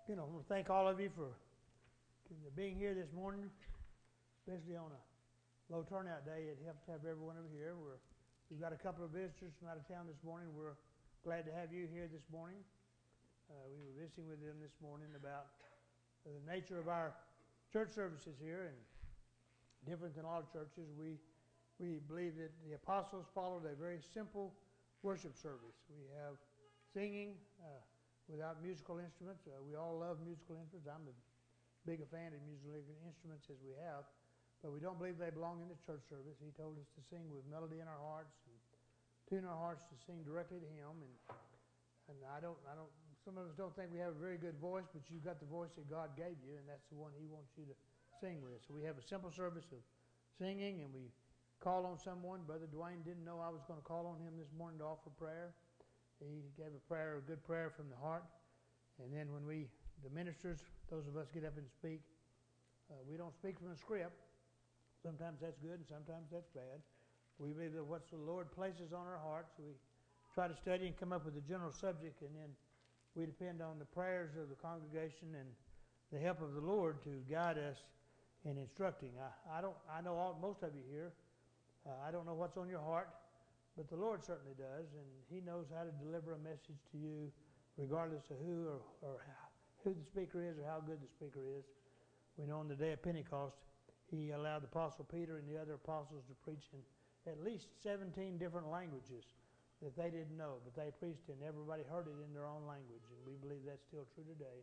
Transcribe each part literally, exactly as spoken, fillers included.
You know, I want to thank all of you for being here this morning, especially on a low turnout day. It helps to have everyone over here. We're, we've got a couple of visitors from out of town this morning. We're glad to have you here this morning. Uh, we were visiting with them this morning about the nature of our church services here, and different than a lot of churches. We we believe that the apostles followed a very simple worship service. We have singing uh, without musical instruments. Uh, we all love musical instruments. I'm as big a fan of musical instruments as we have, but we don't believe they belong in the church service. He told us to sing with melody in our hearts and tune our hearts to sing directly to Him. And and I don't, I don't. Some of us don't think we have a very good voice, but you've got the voice that God gave you, and that's the one He wants you to sing with. So we have a simple service of singing, and we call on someone. Brother Dwayne didn't know I was going to call on him this morning to offer prayer. He gave a prayer, a good prayer from the heart. And then when we, the ministers, those of us get up and speak, uh, we don't speak from a script. Sometimes that's good and sometimes that's bad. We believe that what the Lord places on our hearts, we try to study and come up with a general subject, and then we depend on the prayers of the congregation and the help of the Lord to guide us in instructing. I, I don't. I know all, most of you here. Uh, I don't know what's on your heart, but the Lord certainly does, and He knows how to deliver a message to you, regardless of who or, or how, who the speaker is or how good the speaker is. We know on the day of Pentecost, He allowed the Apostle Peter and the other apostles to preach in at least seventeen different languages that they didn't know, but they preached and everybody heard it in their own language, and we believe that's still true today.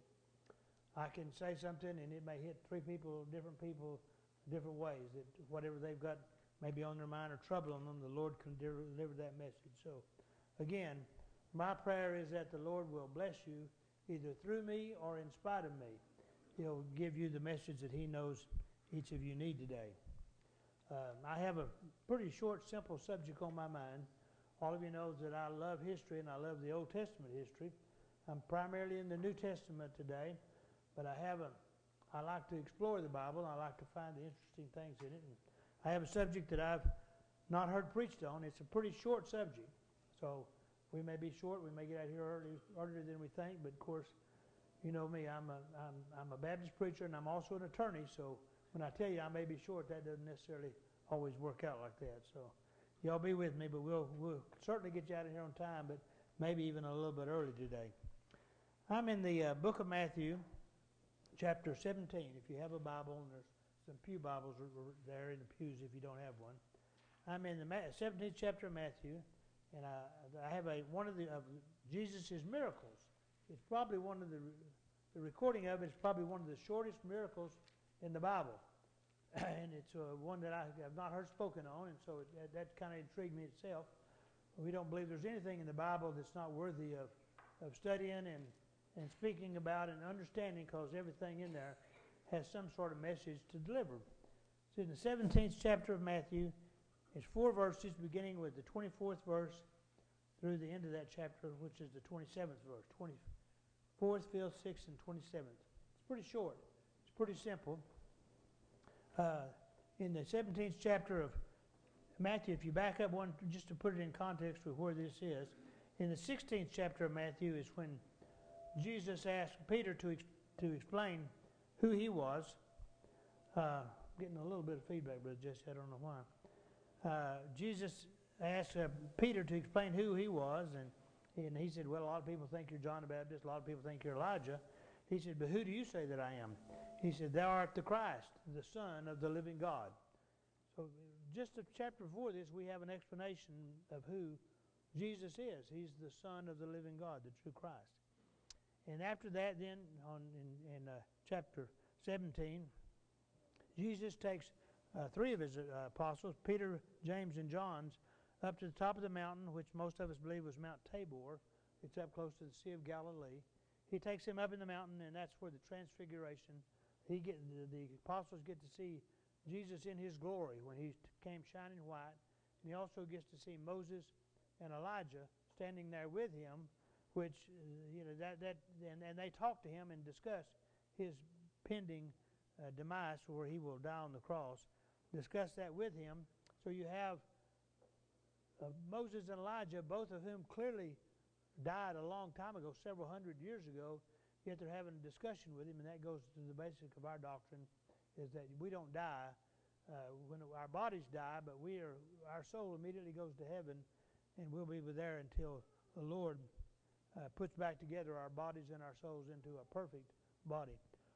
I can say something and it may hit three people, different people, different ways, that whatever they've got maybe on their mind or trouble on them, the Lord can deliver that message. So, again, my prayer is that the Lord will bless you either through me or in spite of me. He'll give you the message that He knows each of you need today. Uh, I have a pretty short, simple subject on my mind. All of you know that I love history and I love the Old Testament history. I'm primarily in the New Testament today, but I have a, I like to explore the Bible and I like to find the interesting things in it. And I have a subject that I've not heard preached on. It's a pretty short subject, so we may be short. We may get out here early, earlier than we think, but of course, you know me. I'm a I'm, I'm a Baptist preacher, and I'm also an attorney. So when I tell you I may be short, that doesn't necessarily always work out like that. So y'all be with me, but we'll we'll certainly get you out of here on time, but maybe even a little bit early today. I'm in the uh, book of Matthew, chapter seventeen. If you have a Bible, and there's some pew Bibles there in the pews if you don't have one. I'm in the seventeenth chapter of Matthew, and I, I have a one of the of Jesus' miracles. It's probably one of the the recording of it is probably one of the shortest miracles in the Bible, and it's uh, one that I have not heard spoken on, and so it, that, that kind of intrigued me itself. We don't believe there's anything in the Bible that's not worthy of of studying and and speaking about and understanding, because everything in there has some sort of message to deliver. So in the seventeenth chapter of Matthew, it's four verses beginning with the twenty-fourth verse through the end of that chapter, which is the twenty-seventh verse. twenty-fourth, fifth, sixth, and twenty-seventh. It's pretty short. It's pretty simple. Uh, in the seventeenth chapter of Matthew, if you back up one, just to put it in context with where this is, in the sixteenth chapter of Matthew is when Jesus asked Peter to, ex- to explain who He was. Uh, getting a little bit of feedback, Brother Jesse, I don't know why. Uh, Jesus asked uh, Peter to explain who He was, and, and he said, well, a lot of people think you're John the Baptist, a lot of people think you're Elijah. He said, but who do you say that I am? He said, thou art the Christ, the Son of the living God. So just in chapter four of this, we have an explanation of who Jesus is. He's the Son of the living God, the true Christ. And after that, then, on, in, in uh, chapter seventeen, Jesus takes uh, three of His uh, apostles, Peter, James, and John, up to the top of the mountain, which most of us believe was Mount Tabor. It's up close to the Sea of Galilee. He takes them up in the mountain, and that's where the transfiguration, he get, the, the apostles get to see Jesus in His glory when He came shining white. And he also gets to see Moses and Elijah standing there with Him, which, uh, you know, that, that and, and they talk to Him and discuss His pending uh, demise, where He will die on the cross. Discuss that with Him. So you have uh, Moses and Elijah, both of whom clearly died a long time ago, several hundred years ago. yet they're having a discussion with him, and that goes to the basic of our doctrine, is that we don't die uh, when our bodies die, but we are our soul immediately goes to heaven, and we'll be there until the Lord uh, puts back together our bodies and our souls into a perfect body.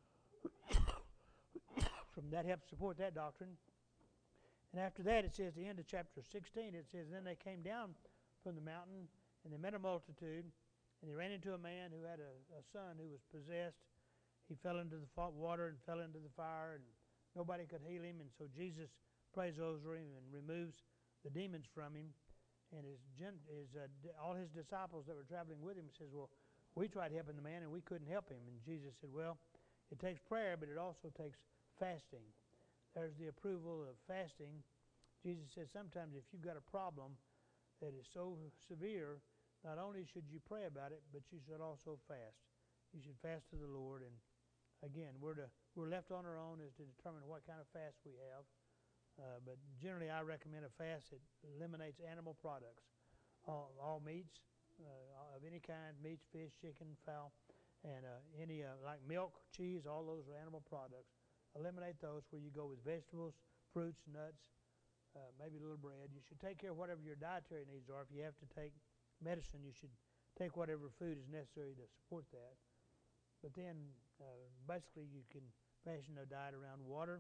From that helps support that doctrine. And after that, it says, the end of chapter sixteen, it says, then they came down from the mountain, and they met a multitude, and they ran into a man who had a, a son who was possessed. He fell into the water and fell into the fire, and nobody could heal him. And so Jesus prays over him and removes the demons from him. And his, his uh, all his disciples that were traveling with him says, well, we tried helping the man, and we couldn't help him. And Jesus said, well, it takes prayer, but it also takes fasting. There's the approval of fasting. Jesus says sometimes if you've got a problem that is so severe, not only should you pray about it, but you should also fast. You should fast to the Lord. And again, we're to, we're left on our own as to determine what kind of fast we have. Uh, but generally, I recommend a fast that eliminates animal products, all, all meats uh, of any kind, meats, fish, chicken, fowl, and uh, any uh, like milk, cheese, all those are animal products. Eliminate those where you go with vegetables, fruits, nuts, uh, maybe a little bread. You should take care of whatever your dietary needs are. If you have to take medicine, you should take whatever food is necessary to support that. But then, uh, basically, you can fashion a diet around water.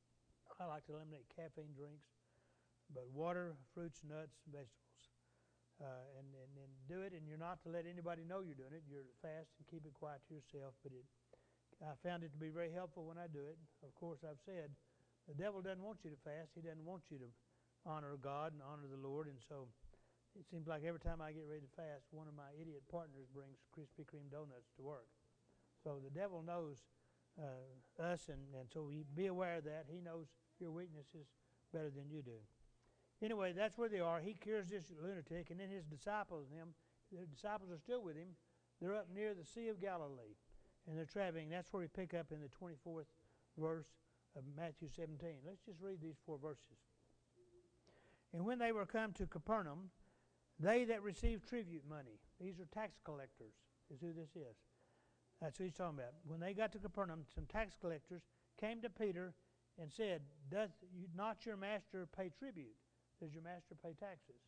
I like to eliminate caffeine drinks, but water, fruits, nuts, vegetables. Uh, and, and, and do it, and you're not to let anybody know you're doing it. You're to fast and keep it quiet to yourself, but it I found it to be very helpful when I do it. Of course, I've said the devil doesn't want you to fast. He doesn't want you to honor God and honor the Lord. And so it seems like every time I get ready to fast, one of my idiot partners brings Krispy Kreme donuts to work. So the devil knows uh, us, and, and so we be aware of that. He knows your weaknesses better than you do. Anyway, that's where they are. He cures this lunatic, and then his disciples and him, the disciples are still with him. They're up near the Sea of Galilee. And they're traveling. That's where we pick up in the twenty-fourth verse of Matthew seventeen. Let's just read these four verses. And when they were come to Capernaum, they that received tribute money, these are tax collectors, is who this is. That's who he's talking about. When they got to Capernaum, some tax collectors came to Peter and said, doth you, not your master pay tribute? Does your master pay taxes?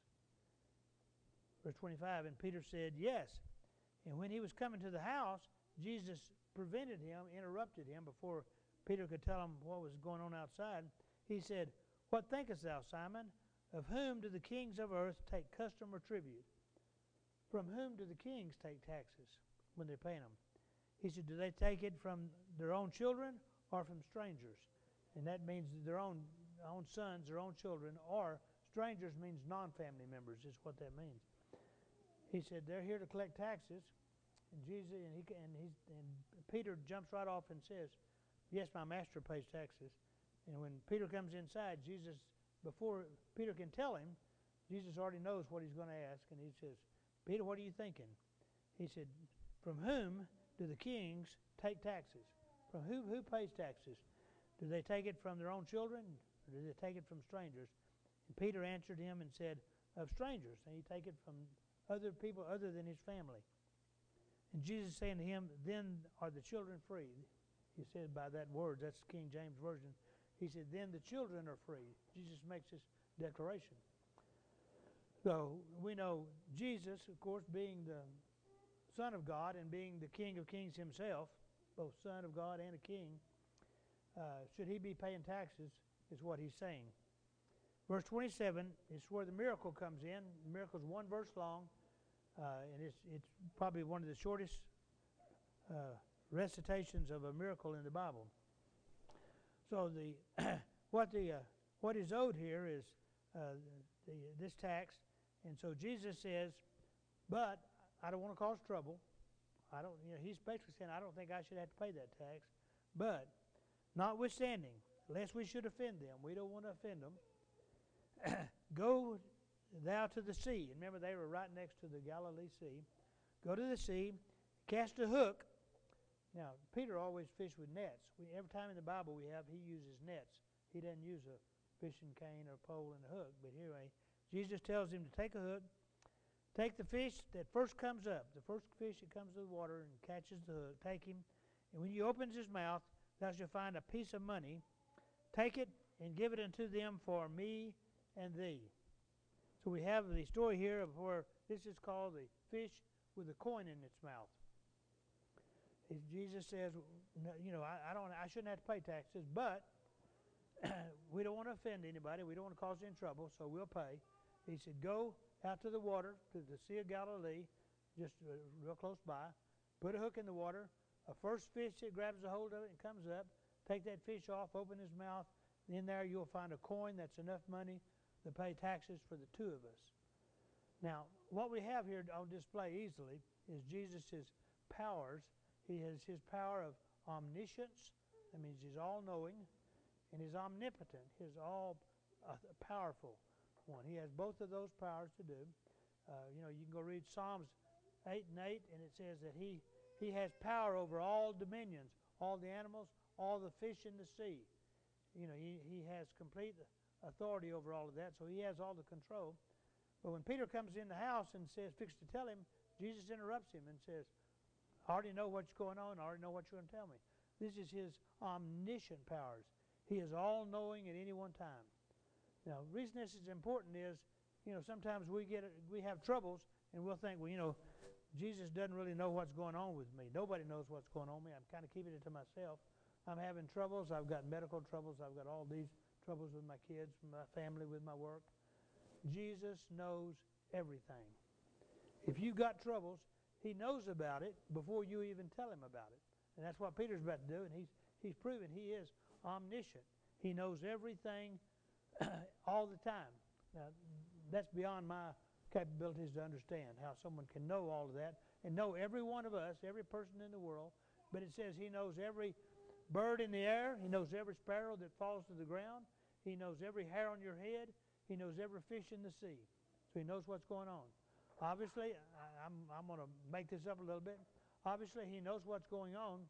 Verse twenty-five, and Peter said, yes. And when he was coming to the house, Jesus prevented him, interrupted him before Peter could tell him what was going on outside. He said, what thinkest thou, Simon? Of whom do the kings of earth take custom or tribute? From whom do the kings take taxes when they're paying them? He said, do they take it from their own children or from strangers? And that means their own, own sons, their own children, or strangers means non-family members is what that means. He said, they're here to collect taxes. And Jesus and, he, and, he's, and Peter jumps right off and says, yes, my master pays taxes. And when Peter comes inside, Jesus, before Peter can tell him, Jesus already knows what he's going to ask. And he says, Peter, what are you thinking? He said, from whom do the kings take taxes? From who, who pays taxes? Do they take it from their own children, or do they take it from strangers? And Peter answered him and said, of strangers. And he take it from other people other than his family. And Jesus saying to him, then are the children free. He said by that word, that's the King James Version. He said, then the children are free. Jesus makes this declaration. So we know Jesus, of course, being the Son of God and being the King of Kings himself, both Son of God and a King, uh, should he be paying taxes is what he's saying. Verse twenty-seven is where the miracle comes in. The miracle is one verse long. Uh, and it's, it's probably one of the shortest uh, recitations of a miracle in the Bible. So the what the uh, what is owed here is uh, the, this tax, and so Jesus says, "But I don't want to cause trouble. I don't. You know, he's basically saying, I don't think I should have to pay that tax. But notwithstanding, lest we should offend them, we don't want to offend them. Go thou to the sea." And remember, they were right next to the Galilee Sea. Go to the sea, cast a hook. Now, Peter always fished with nets. We, every time in the Bible we have, he uses nets. He doesn't use a fishing cane or pole and a hook. But anyway, Jesus tells him to take a hook, Take the fish that first comes up, the first fish that comes to the water and catches the hook, take him, and when he opens his mouth, thou shalt find a piece of money. Take it and give it unto them for me and thee. So we have the story here of where this is called the fish with a coin in its mouth. As Jesus says, you know, I, I don't, I shouldn't have to pay taxes, but we don't want to offend anybody. We don't want to cause any trouble, so we'll pay. He said, go out to the water, to the Sea of Galilee, just uh, real close by. Put a hook in the water. A first fish that grabs a hold of it and comes up. Take that fish off, open his mouth. In there you'll find a coin that's enough money to pay taxes for the two of us. Now, what we have here on display easily is Jesus' powers. He has his power of omniscience. That means he's all-knowing. And he's omnipotent. He's all-powerful one. He has both of those powers to do. Uh, you know, you can go read Psalms eight and eight, and it says that he, he has power over all dominions, all the animals, all the fish in the sea. You know, he, he has complete authority over all of that, so he has all the control. But when Peter comes in the house and says, fix to tell him, Jesus interrupts him and says, I already know what's going on. I already know what you're going to tell me. This is his omniscient powers. He is all-knowing at any one time. Now, the reason this is important is, you know, sometimes we get we have troubles, and we'll think, well, you know, Jesus doesn't really know what's going on with me. Nobody knows what's going on with me. I'm kind of keeping it to myself. I'm having troubles. I've got medical troubles. I've got all these troubles with my kids, my family, with my work. Jesus knows everything. If you've got troubles, he knows about it before you even tell him about it. And that's what Peter's about to do, and he's, he's proven he is omniscient. He knows everything all the time. Now, that's beyond my capabilities to understand how someone can know all of that and know every one of us, every person in the world. But it says he knows every bird in the air. He knows every sparrow that falls to the ground. He knows every hair on your head. He knows every fish in the sea. So he knows what's going on. Obviously, I, I'm, I'm going to make this up a little bit. Obviously, he knows what's going on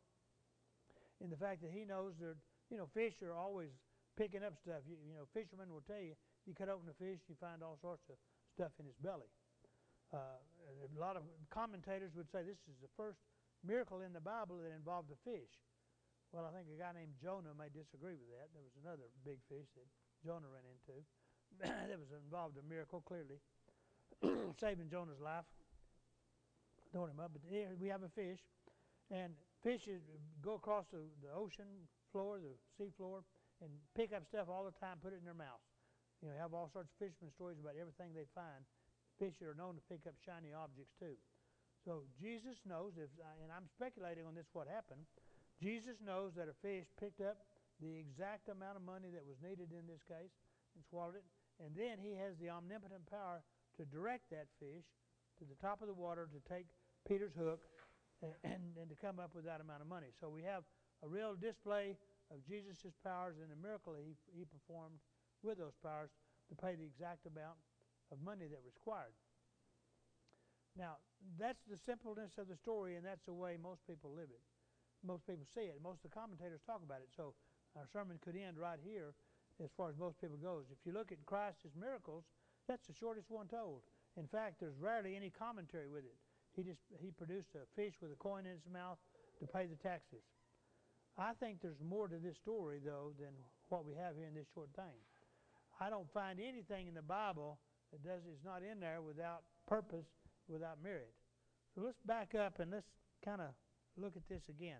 in the fact that he knows that, you know, fish are always picking up stuff. You, you know, fishermen will tell you, you cut open a fish, you find all sorts of stuff in his belly. Uh, a lot of commentators would say this is the first miracle in the Bible that involved a fish. Well, I think a guy named Jonah may disagree with that. There was another big fish that Jonah ran into that was involved a miracle, clearly, saving Jonah's life, throwing him up. But here we have a fish, and fishes go across the, the ocean floor, the sea floor, and pick up stuff all the time, put it in their mouth. You know, have all sorts of fisherman stories about everything they find. Fish are known to pick up shiny objects too. So Jesus knows, if, and I'm speculating on this what happened, Jesus knows that a fish picked up the exact amount of money that was needed in this case and swallowed it, and then he has the omnipotent power to direct that fish to the top of the water to take Peter's hook and, and, and to come up with that amount of money. So we have a real display of Jesus' powers and the miracle he, he performed with those powers to pay the exact amount of money that was required. Now, that's the simpleness of the story, and that's the way most people live it. Most people see it. Most of the commentators talk about it. So our sermon could end right here as far as most people goes. If you look at Christ's miracles, that's the shortest one told. In fact, there's rarely any commentary with it. He just he produced a fish with a coin in his mouth to pay the taxes. I think there's more to this story, though, than what we have here in this short thing. I don't find anything in the Bible that does is not in there without purpose, without merit. So let's back up and let's kind of look at this again.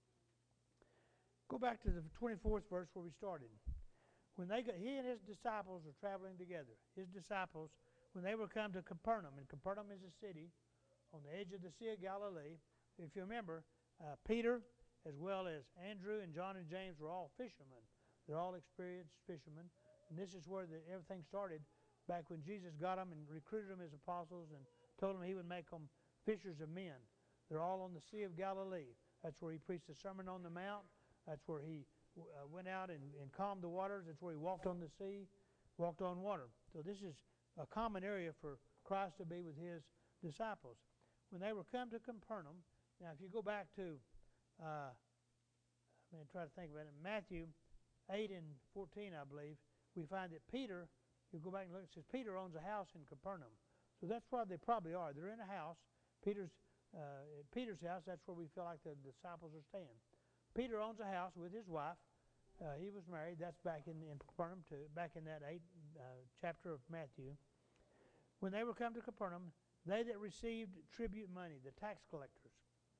Go back to the twenty-fourth verse where we started. When they got, he and his disciples were traveling together. His disciples, when they were come to Capernaum, and Capernaum is a city on the edge of the Sea of Galilee. If you remember, uh, Peter, as well as Andrew and John and James, were all fishermen. They're all experienced fishermen. And this is where the, everything started back when Jesus got them and recruited them as apostles and told them he would make them fishers of men. They're all on the Sea of Galilee. That's where he preached the Sermon on the Mount. That's where he uh, went out and, and calmed the waters. That's where he walked on the sea, walked on water. So this is a common area for Christ to be with his disciples. When they were come to Capernaum, now if you go back to Uh, I'm going to try to think about it. Matthew eight and fourteen, I believe, we find that Peter, you go back and look, it says Peter owns a house in Capernaum. So that's where they probably are. They're in a house. Peter's uh, at Peter's house. That's where we feel like the disciples are staying. Peter owns a house with his wife. Uh, he was married. That's back in, in Capernaum too. Back in that eighth uh, chapter of Matthew. When they were come to Capernaum, they that received tribute money, the tax collectors.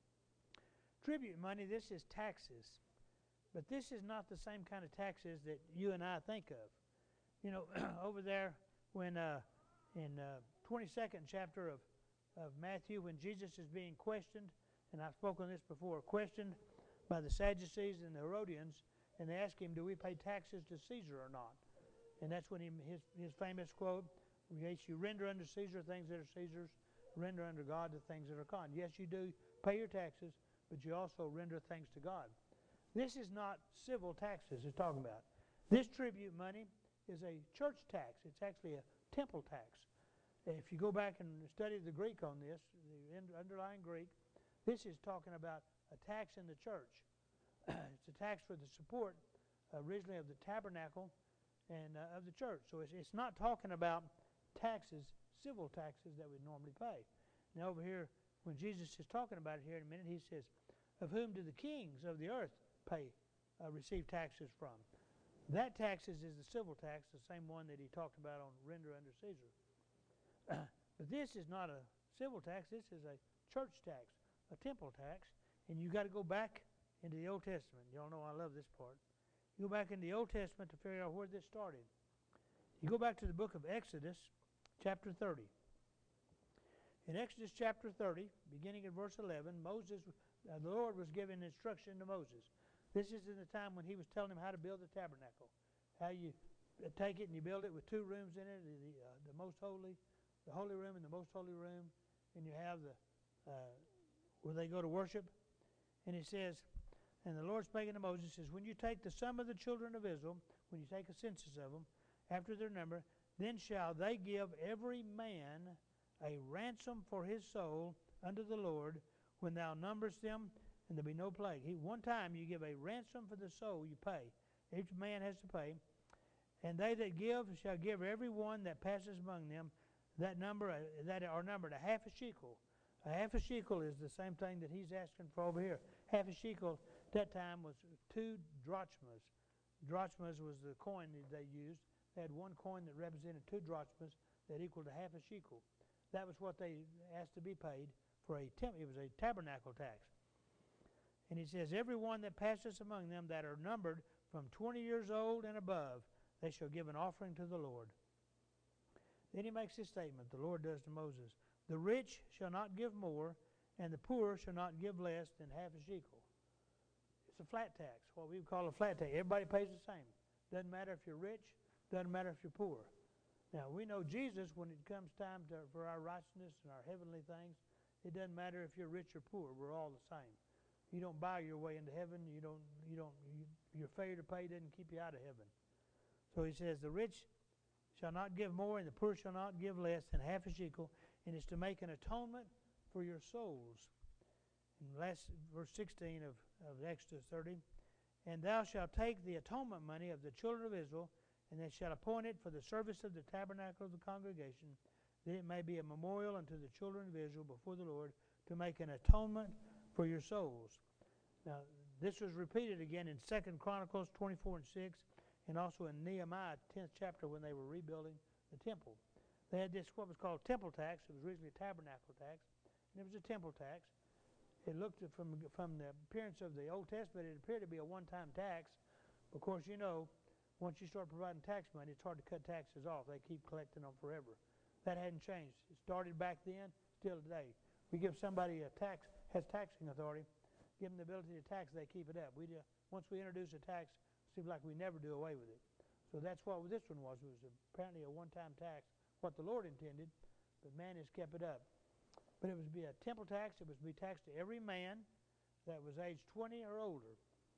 Tribute money. This is taxes, but this is not the same kind of taxes that you and I think of. You know, over there when uh, in uh, twenty-second chapter of, of Matthew, when Jesus is being questioned, and I've spoken this before, questioned by the Sadducees and the Herodians, and they ask him, do we pay taxes to Caesar or not? And that's when he, his, his famous quote, yes, you render unto Caesar things that are Caesar's, render unto God the things that are God's. Yes, you do pay your taxes, but you also render things to God. This is not civil taxes it's talking about. This tribute money is a church tax. It's actually a temple tax. If you go back and study the Greek on this, the underlying Greek, this is talking about a tax in the church. It's a tax for the support uh, originally of the tabernacle and uh, of the church. So it's, it's not talking about taxes, civil taxes that we normally pay. Now over here, when Jesus is talking about it here in a minute, he says, of whom do the kings of the earth pay, uh, receive taxes from? That taxes is the civil tax, the same one that he talked about on render under Caesar. But this is not a civil tax. This is a church tax, a temple tax. And you got to go back into the Old Testament. Y'all know I love this part. You go back in the Old Testament to figure out where this started. You go back to the book of Exodus, chapter thirty. In Exodus chapter thirty, beginning at verse eleven, Moses, uh, the Lord was giving instruction to Moses. This is in the time when he was telling him how to build the tabernacle. How you take it and you build it with two rooms in it, the, uh, the most holy, the holy room and the most holy room, and you have the uh, where they go to worship. And it says, and the Lord spake unto Moses, says, when you take the sum of the children of Israel, when you take a census of them, after their number, then shall they give every man a ransom for his soul unto the Lord when thou numberest them, and there be no plague. He, one time you give a ransom for the soul you pay. Each man has to pay. And they that give shall give every one that passes among them that number uh, that are numbered a half a shekel. A half a shekel is the same thing that he's asking for over here. Half a shekel at that time was two drachmas. Drachmas was the coin that they used. They had one coin that represented two drachmas that equaled a half a shekel. That was what they asked to be paid for a temp. It was a tabernacle tax. And he says, every one that passes among them that are numbered from twenty years old and above, they shall give an offering to the Lord. Then he makes this statement, the Lord does to Moses, the rich shall not give more, and the poor shall not give less than half a shekel. It's a flat tax, what we would call a flat tax. Everybody pays the same. Doesn't matter if you're rich, doesn't matter if you're poor. Now, we know Jesus, when it comes time to, for our righteousness and our heavenly things, it doesn't matter if you're rich or poor. We're all the same. You don't buy your way into heaven. You don't. You don't. You, your failure to pay doesn't keep you out of heaven. So he says, the rich shall not give more, and the poor shall not give less than half a shekel, and it's to make an atonement for your souls. In last verse sixteen of, of Exodus thirty, and thou shalt take the atonement money of the children of Israel, and they shall appoint it for the service of the tabernacle of the congregation, that it may be a memorial unto the children of Israel before the Lord, to make an atonement for your souls. Now, this was repeated again in Second Chronicles twenty-four and six, and also in Nehemiah tenth chapter when they were rebuilding the temple. They had this, what was called temple tax. It was originally a tabernacle tax, and it was a temple tax. It looked at from, from the appearance of the Old Testament, it appeared to be a one-time tax. Of course, you know, once you start providing tax money, it's hard to cut taxes off. They keep collecting them forever. That hadn't changed. It started back then, still today. We give somebody a tax, has taxing authority, give them the ability to tax, they keep it up. We do, once we introduce a tax, it seems like we never do away with it. So that's what this one was. It was apparently a one-time tax, what the Lord intended, but man has kept it up. But it was to be a temple tax. It was to be taxed to every man that was age twenty or older.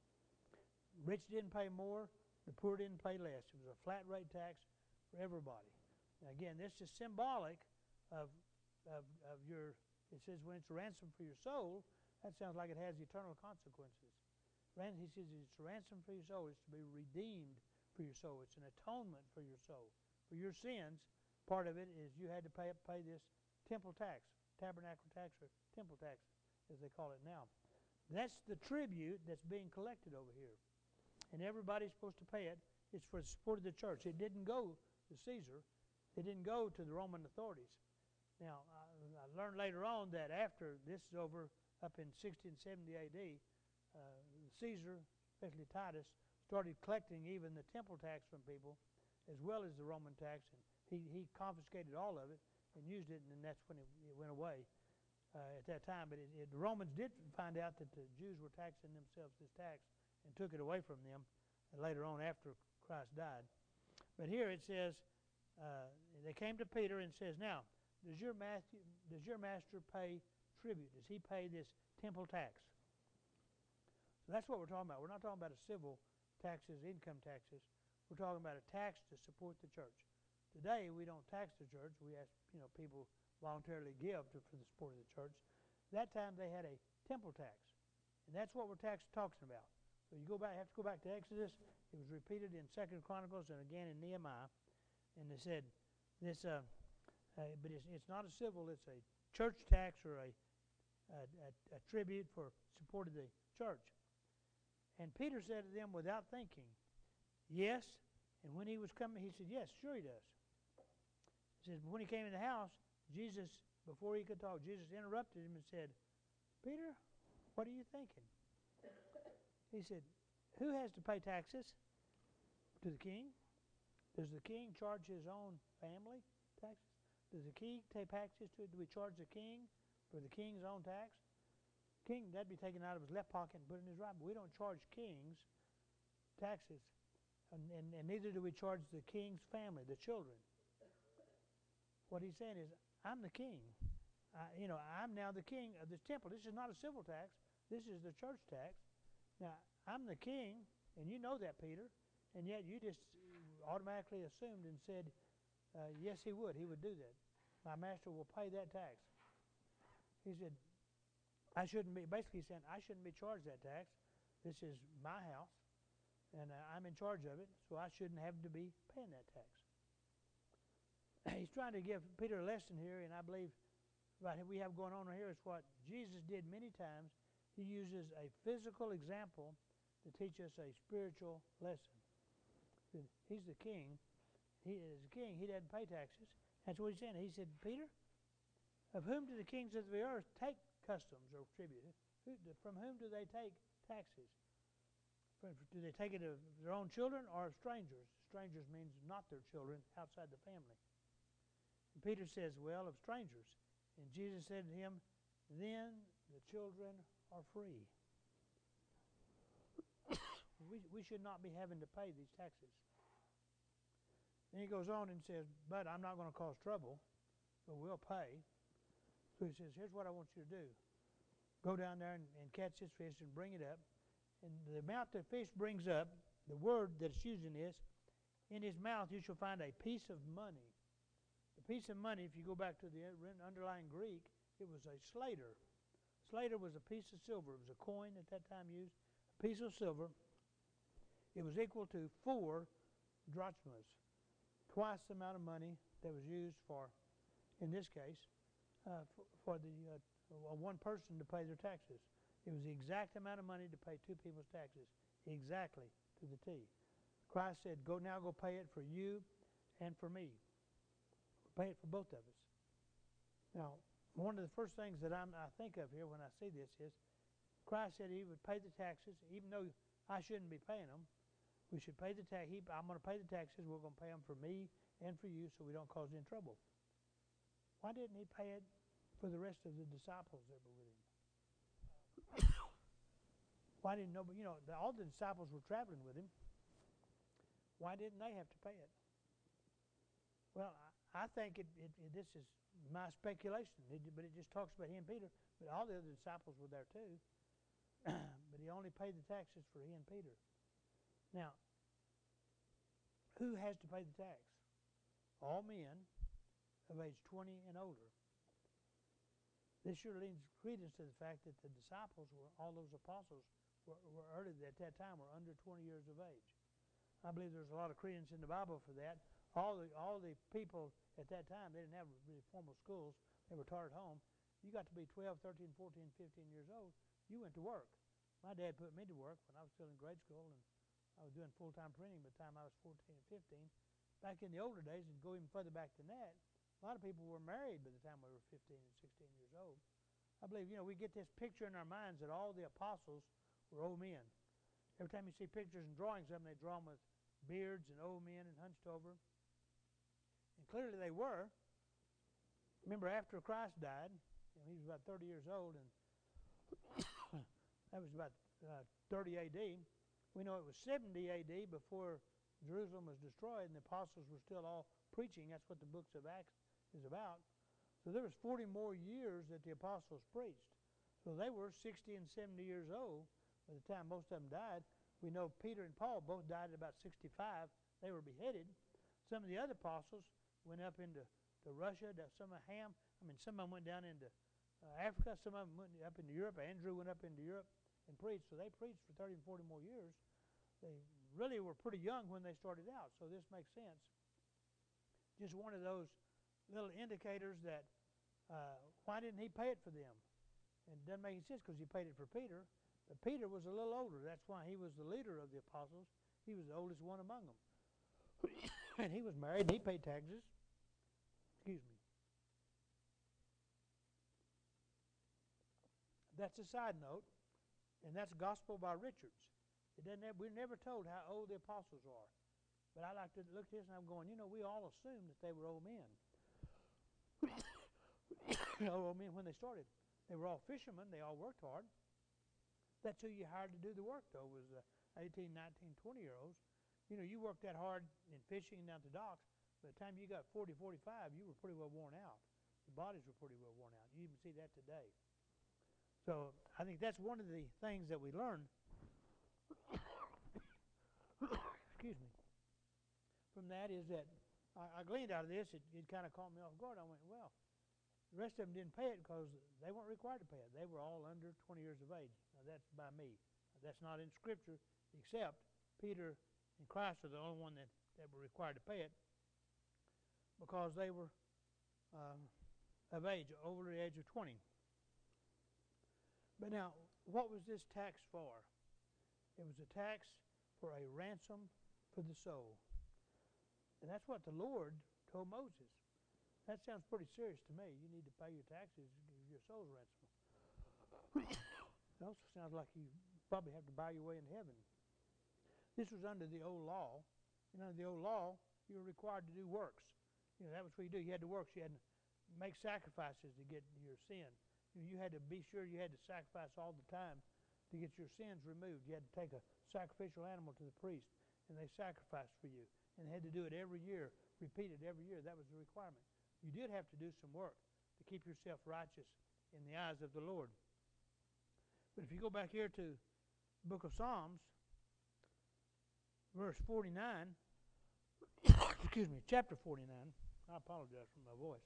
Rich didn't pay more. The poor didn't pay less. It was a flat rate tax for everybody. Now again, this is symbolic of, of, of your, it says when it's a ransom for your soul, that sounds like it has eternal consequences. Ran, he says it's a ransom for your soul. It's to be redeemed for your soul. It's an atonement for your soul. For your sins, part of it is you had to pay pay this temple tax, tabernacle tax, or temple tax, as they call it now. That's the tribute that's being collected over here. And everybody's supposed to pay it. It's for the support of the church. It didn't go to Caesar. It didn't go to the Roman authorities. Now, I, I learned later on that after this is over, up in sixty and seventy A D, uh, Caesar, especially Titus, started collecting even the temple tax from people as well as the Roman tax. And he, he confiscated all of it and used it, and that's when it, it went away uh, at that time. But it, it, the Romans did find out that the Jews were taxing themselves this tax and took it away from them later on after Christ died. But here it says, uh, they came to Peter and says, now, does your, master, does your master pay tribute? Does he pay this temple tax? So that's what we're talking about. We're not talking about a civil taxes, income taxes. We're talking about a tax to support the church. Today, we don't tax the church. We ask, you know, people voluntarily give to, for the support of the church. That time, they had a temple tax. And that's what we're tax talking about. So you go back, have to go back to Exodus. It was repeated in Second Chronicles and again in Nehemiah. And they said this, uh, uh, but it's, it's not a civil, it's a church tax or a, a, a, a tribute for support of the church. And Peter said to them without thinking, yes. And when he was coming, he said, yes, sure he does. He says, but when he came in the house, Jesus, before he could talk, Jesus interrupted him and said, Peter, what are you thinking? He said, who has to pay taxes? To the king? Does the king charge his own family taxes? Does the king pay taxes to it? Do we charge the king for the king's own tax? King, that'd be taken out of his left pocket and put in his right. But we don't charge kings taxes. And, and, and neither do we charge the king's family, the children. What he's saying is, I'm the king. I, you know, I'm now the king of this temple. This is not a civil tax. This is the church tax. Now, I'm the king, and you know that, Peter, and yet you just automatically assumed and said, uh, yes, he would. He would do that. My master will pay that tax. He said, I shouldn't be, basically saying, I shouldn't be charged that tax. This is my house, and uh, I'm in charge of it, so I shouldn't have to be paying that tax. He's trying to give Peter a lesson here, and I believe what we have going on here is what Jesus did many times. He uses a physical example to teach us a spiritual lesson. He's the king. He is the king. He doesn't pay taxes. That's what he's saying. He said, Peter, of whom do the kings of the earth take customs or tribute? Who, from whom do they take taxes? From, do they take it of their own children or of strangers? Strangers means not their children, outside the family. And Peter says, well, of strangers. And Jesus said to him, then the children are free. we, we should not be having to pay these taxes. Then he goes on and says, but I'm not going to cause trouble, but we'll pay. So he says, here's what I want you to do. Go down there and, and catch this fish and bring it up. And the amount the fish brings up, the word that it's using is, in his mouth you shall find a piece of money. The piece of money, if you go back to the underlying Greek, it was a slater. Slater was a piece of silver. It was a coin at that time used. A piece of silver. It was equal to four drachmas. Twice the amount of money that was used for, in this case, uh, for, for the uh, one person to pay their taxes. It was the exact amount of money to pay two people's taxes. Exactly to the T. Christ said, go now go pay it for you and for me. Pay it for both of us. Now, one of the first things that I'm, I think of here when I see this is Christ said he would pay the taxes, even though I shouldn't be paying them. We should pay the tax. I'm going to pay the taxes. We're going to pay them for me and for you so we don't cause any trouble. Why didn't he pay it for the rest of the disciples that were with him? Why didn't nobody, you know, the, all the disciples were traveling with him. Why didn't they have to pay it? Well, I, I think it, it, it, this is my speculation, it, but it just talks about he and Peter. But all the other disciples were there too. But he only paid the taxes for he and Peter. Now, who has to pay the tax? All men of age twenty and older. This sure lends credence to the fact that the disciples were, all those apostles were, were early at that time, were under twenty years of age. I believe there's a lot of credence in the Bible for that. all the all the people at that time, they didn't have really formal schools. They were taught at home. You got to be twelve, thirteen, fourteen, fifteen years old, you went to work. My dad put me to work when I was still in grade school, and I was doing full-time printing by the time I was fourteen and fifteen. Back in the older days, and go even further back than that, a lot of people were married by the time we were fifteen and sixteen years old. I believe, you know, we get this picture in our minds that all the apostles were old men. Every time you see pictures and drawings of them, they draw them with beards and old men and hunched over. And clearly they were. Remember, after Christ died, you know, he was about thirty years old, and that was about uh, thirty A D. We know it was seventy A D before Jerusalem was destroyed, and the apostles were still all preaching. That's what the books of Acts is about. So there was forty more years that the apostles preached. So they were sixty and seventy years old by the time most of them died. We know Peter and Paul both died at about sixty-five. They were beheaded. Some of the other apostles went up into to Russia. Some of Ham, I mean, some of them went down into uh, Africa. Some of them went up into Europe. Andrew went up into Europe and preached. So they preached for thirty and forty more years. They really were pretty young when they started out. So this makes sense. Just one of those little indicators that uh, why didn't he pay it for them? And it doesn't make any sense because he paid it for Peter. But Peter was a little older. That's why he was the leader of the apostles. He was the oldest one among them. And he was married and he paid taxes. Excuse me. That's a side note, and that's Gospel by Richards. It doesn't have, we're never told how old the apostles are. But I like to look at this and I'm going, you know, we all assumed that they were old men. Old men when they started. They were all fishermen. They all worked hard. That's who you hired to do the work, though, was uh, eighteen, nineteen, twenty-year-olds. You know, you worked that hard in fishing and down at the docks. By the time you got forty, forty-five, you were pretty well worn out. Your bodies were pretty well worn out. You even see that today. So I think that's one of the things that we learn. Excuse me. From that is that I, I gleaned out of this, it, it kind of caught me off guard. I went, well, the rest of them didn't pay it because they weren't required to pay it. They were all under twenty years of age. Now, that's by me. That's not in Scripture, except Peter and Christ are the only one that, that were required to pay it because they were uh, of age, over the age of twenty. But now, what was this tax for? It was a tax for a ransom for the soul. And that's what the Lord told Moses. That sounds pretty serious to me. You need to pay your taxes, your soul's ransom. It also sounds like you probably have to buy your way into heaven. This was under the old law. And under the old law, you were required to do works. You know, that was what you do. You had to work. You had to make sacrifices to get your sin. You know, you had to be sure you had to sacrifice all the time to get your sins removed. You had to take a sacrificial animal to the priest, and they sacrificed for you. And they had to do it every year, repeated every year. That was the requirement. You did have to do some work to keep yourself righteous in the eyes of the Lord. But if you go back here to the book of Psalms, verse forty-nine, excuse me, chapter forty-nine, I apologize for my voice.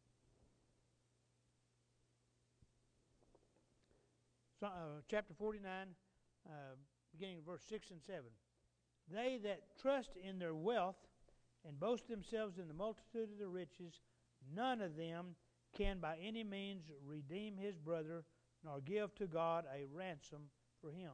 So, uh, chapter forty-nine, uh, beginning of verse six and seven. They that trust in their wealth and boast themselves in the multitude of the riches, none of them can by any means redeem his brother, nor give to God a ransom for him.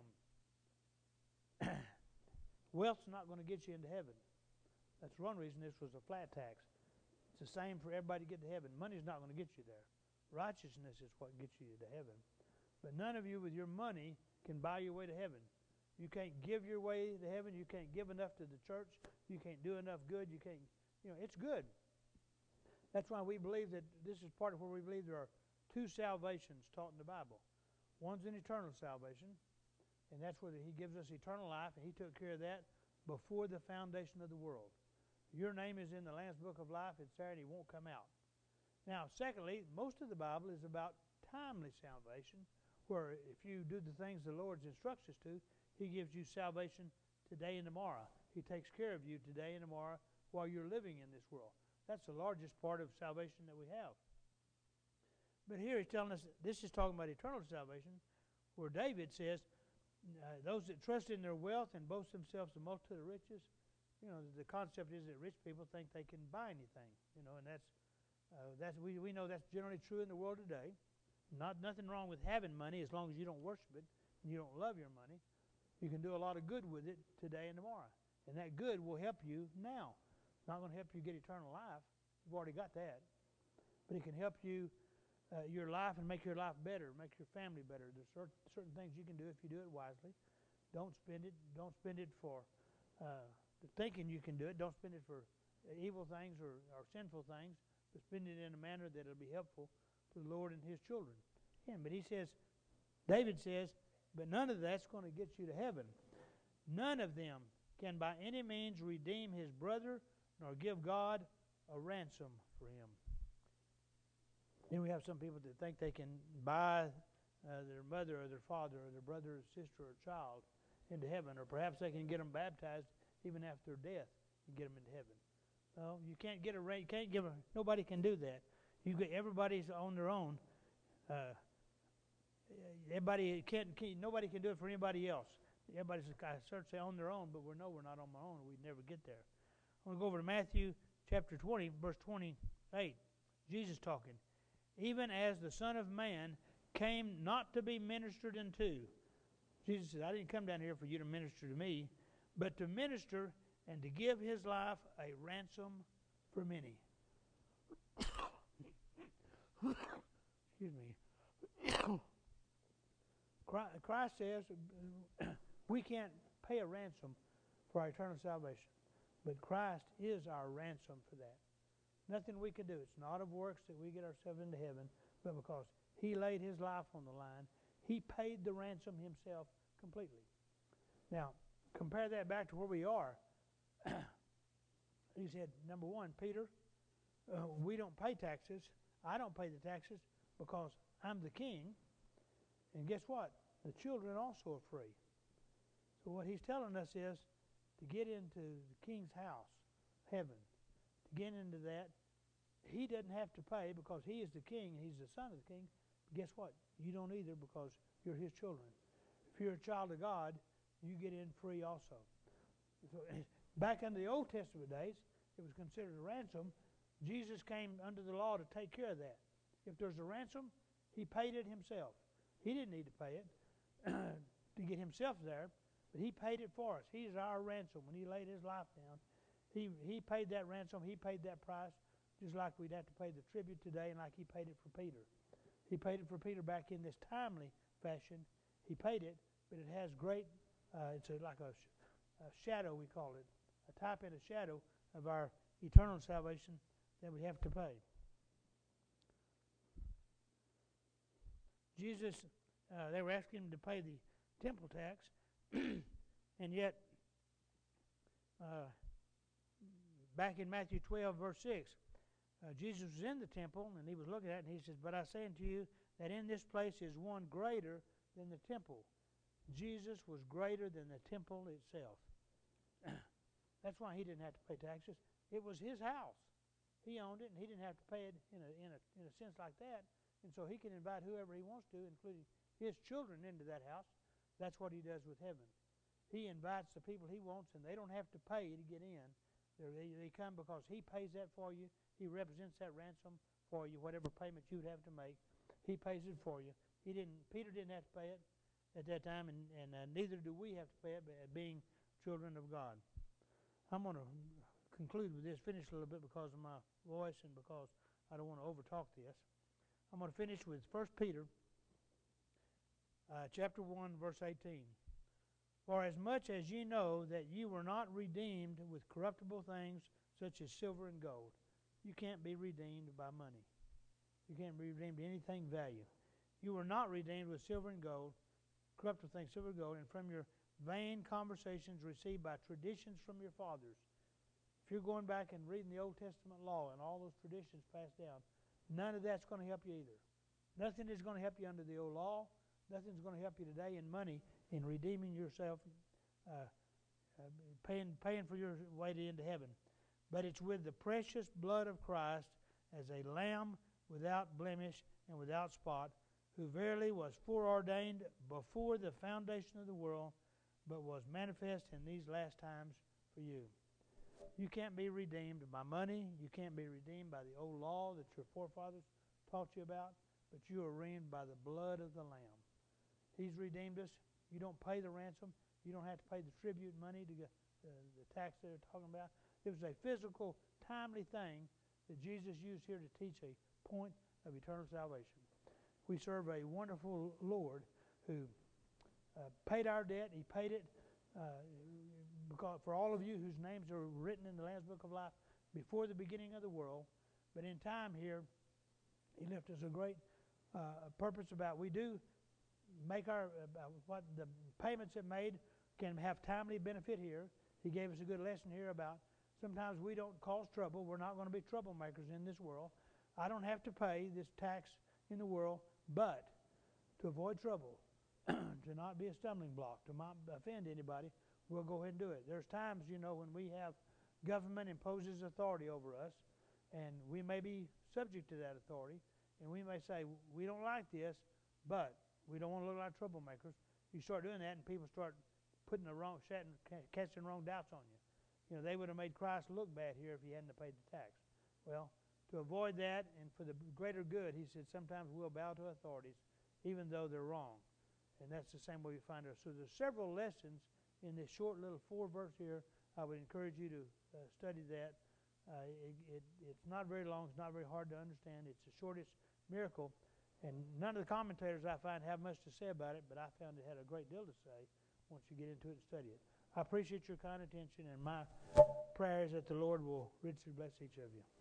Wealth's not going to get you into heaven. That's one reason this was a flat tax. It's the same for everybody to get to heaven. Money's not going to get you there. Righteousness is what gets you to heaven. But none of you with your money can buy your way to heaven. You can't give your way to heaven. You can't give enough to the church. You can't do enough good. You can't, you know, it's good. That's why we believe that this is part of where we believe there are two salvations taught in the Bible. One's an eternal salvation, and that's where he gives us eternal life, and he took care of that before the foundation of the world. Your name is in the Lamb's Book of Life. It's there, and he won't come out. Now, secondly, most of the Bible is about timely salvation, where if you do the things the Lord instructs us to, he gives you salvation today and tomorrow. He takes care of you today and tomorrow while you're living in this world. That's the largest part of salvation that we have. But here he's telling us, this is talking about eternal salvation, where David says, uh, those that trust in their wealth and boast themselves the multitude of riches, you know, the concept is that rich people think they can buy anything, you know, and that's uh, that's we we know that's generally true in the world today. Not nothing wrong with having money as long as you don't worship it and you don't love your money. You can do a lot of good with it today and tomorrow, and that good will help you now. It's not going to help you get eternal life. You've already got that, but it can help you uh, your life and make your life better, make your family better. There's certain certain things you can do if you do it wisely. Don't spend it. Don't spend it for. Uh, thinking you can do it. Don't spend it for evil things or, or sinful things, but spend it in a manner that will be helpful to the Lord and His children. Yeah, but he says, David says, but none of that's going to get you to heaven. None of them can by any means redeem his brother nor give God a ransom for him. Then we have some people that think they can buy uh, their mother or their father or their brother or sister or child into heaven, or perhaps they can get them baptized even after death and get them into heaven. Well, you can't get a you can't give a nobody can do that. You get everybody's on their own. Uh, everybody can't, can't nobody can do it for anybody else. Everybody's I certainly on their own, but we know we're not on our own. We'd never get there. I'm going to go over to Matthew chapter twenty, verse twenty-eight. Jesus talking. Even as the Son of Man came not to be ministered unto. Jesus said, I didn't come down here for you to minister to me, but to minister and to give his life a ransom for many. Excuse me. Christ says we can't pay a ransom for our eternal salvation, but Christ is our ransom for that. Nothing we can do. It's not of works that we get ourselves into heaven, but because he laid his life on the line, he paid the ransom himself completely. Now, compare that back to where we are. He said, number one, Peter, uh, we don't pay taxes. I don't pay the taxes because I'm the king. And guess what? The children also are free. So what he's telling us is to get into the king's house, heaven, to get into that, he doesn't have to pay because he is the king and he's the son of the king. But guess what? You don't either because you're his children. If you're a child of God, you get in free also. So back in the Old Testament days, it was considered a ransom. Jesus came under the law to take care of that. If there's a ransom, he paid it himself. He didn't need to pay it to get himself there, but he paid it for us. He's our ransom. When he laid his life down, he, he paid that ransom. He paid that price, just like we'd have to pay the tribute today and like he paid it for Peter. He paid it for Peter back in this timely fashion. He paid it, but it has great, uh, it's a, like a, sh- a shadow, we call it, a type and a shadow of our eternal salvation that we have to pay. Jesus, uh, they were asking him to pay the temple tax, and yet, uh, back in Matthew twelve, verse six, uh, Jesus was in the temple, and he was looking at it, and he says, but I say unto you that in this place is one greater than the temple. Jesus was greater than the temple itself. That's why he didn't have to pay taxes. It was his house. He owned it, and he didn't have to pay it in a, in a, in a sense like that. And so he can invite whoever he wants to, including his children, into that house. That's what he does with heaven. He invites the people he wants, and they don't have to pay to get in. They, they come because he pays that for you. He represents that ransom for you, whatever payment you'd have to make. He pays it for you. He didn't. Peter didn't have to pay it at that time, and, and uh, neither do we have to pay it, but being children of God. I'm going to conclude with this, finish a little bit because of my voice and because I don't want to overtalk this. I'm going to finish with First Peter uh, chapter one, verse eighteen. For as much as ye know that ye were not redeemed with corruptible things such as silver and gold. You can't be redeemed by money. You can't be redeemed by anything value. You were not redeemed with silver and gold, corruptible things, silver and gold, and from your vain conversations received by traditions from your fathers. If you're going back and reading the Old Testament law and all those traditions passed down, none of that's going to help you either. Nothing is going to help you under the old law. Nothing's going to help you today in money in redeeming yourself, uh, uh, paying paying for your way to into heaven. But it's with the precious blood of Christ as a lamb without blemish and without spot, who verily was foreordained before the foundation of the world, but was manifest in these last times for you. You can't be redeemed by money. You can't be redeemed by the old law that your forefathers taught you about, but you are redeemed by the blood of the Lamb. He's redeemed us. You don't pay the ransom. You don't have to pay the tribute money to get the, the tax they're talking about. It was a physical, timely thing that Jesus used here to teach a point of eternal salvation. We serve a wonderful Lord who uh, paid our debt. He paid it uh, because for all of you whose names are written in the Lamb's Book of Life before the beginning of the world. But in time here, He left us a great uh, purpose about we do make our uh, what the payments it made can have timely benefit here. He gave us a good lesson here about sometimes we don't cause trouble. We're not going to be troublemakers in this world. I don't have to pay this tax in the world, but to avoid trouble, to not be a stumbling block, to not offend anybody, we'll go ahead and do it. There's times, you know, when we have government imposes authority over us, and we may be subject to that authority, and we may say, we don't like this, but we don't want to look like troublemakers. You start doing that, and people start putting the wrong, casting wrong doubts on you. You know, they would have made Christ look bad here if he hadn't paid the tax. Well, to avoid that and for the greater good, he said sometimes we'll bow to authorities, even though they're wrong. And that's the same way we find ourselves. So there's several lessons in this short little four verse here. I would encourage you to uh, study that. Uh, it, it, it's not very long. It's not very hard to understand. It's the shortest miracle. And none of the commentators I find have much to say about it, but I found it had a great deal to say once you get into it and study it. I appreciate your kind attention, and my prayer is that the Lord will richly bless each of you.